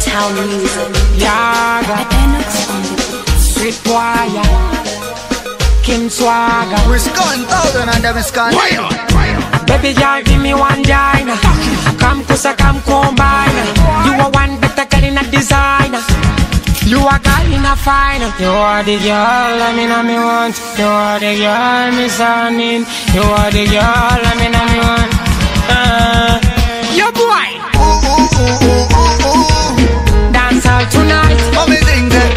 Town music. Yaga, Sweet Boy, Kim Swagger. We're scoring 1,000 and them is scoring. Baby girl, give me one diner. Come closer, come combine. You are one better girl in a designer. You are girl in a fine. You are the girl, I mean, me want. You are the girl, me sounding. You are the girl, I mean, me want. Yo boy. Dance all tonight. Mommy sing that.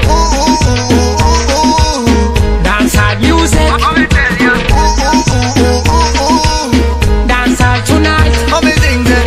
Dance all music. Mommy tell ya. Dance all tonight. Mommy sing that.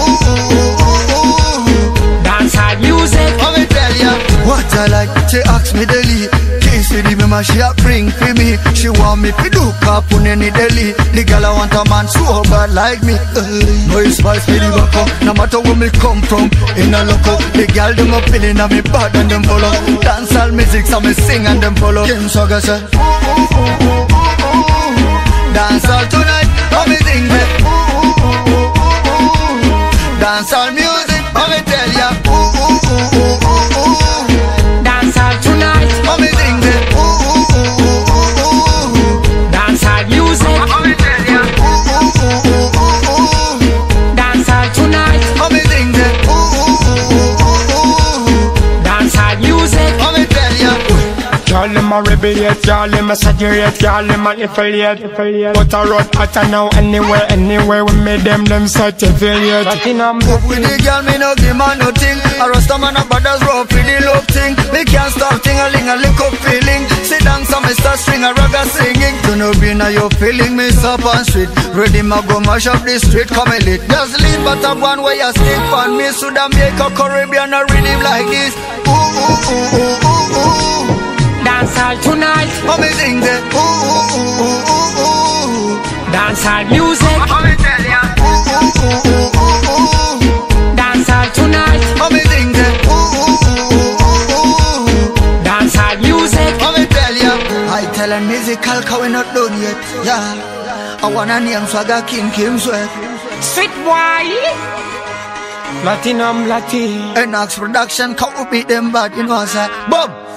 Dance all music. Mommy tell ya. What I like, she ask me daily. Casey the mama she a bring for me. She want me to do carpoon any daily. The girl I want a man so bad like me. No spice me the bucko. No matter where me come from, in a loco. The girl them a feeling and me bad and them follow. Dance all music so me sing and them follow. Kim Swagger say, dance all tonight, mommy sing that. Dance all music, mommy tell ya. Dance all tonight. Mommy sing that. Dance all music. Mommy tell ya. Dance all tonight. Mommy sing that. Dance all music. Mommy tell ya. Y'all them a rebellious, y'all them a saturate, y'all them a affiliate. But I run hotter now anywhere we made them such affiliate. Platinum. With the girl me no give man nothing. A rasta man a brothers rough with the love thing. Me can't stop ting-a-ling a lick up feeling. Sit down so me start string a ragga singing. To no be now you feeling me stop on street. Ready ma go mash up the street come elite. Just lead but a one way you stick on me. So that make a Caribbean a rhythm like this. Ooh ooh ooh ooh ooh ooh. Dance all tonight. Mommy sing that. Ooh ooh ooh ooh ooh ooh. Dance all music. Mommy tell ya. Ooh ooh ooh ooh ooh ooh. Dance all tonight. Mommy sing that. Ooh ooh ooh ooh ooh ooh. Dance all music. Mommy tell ya. I tell her musical cause we not done yet. Yeah. I wanna name Swagger King Kim Sweat. Sweet Boy. Platinum Latin. Enox production cause we beat them bad, you know what I say. Boom.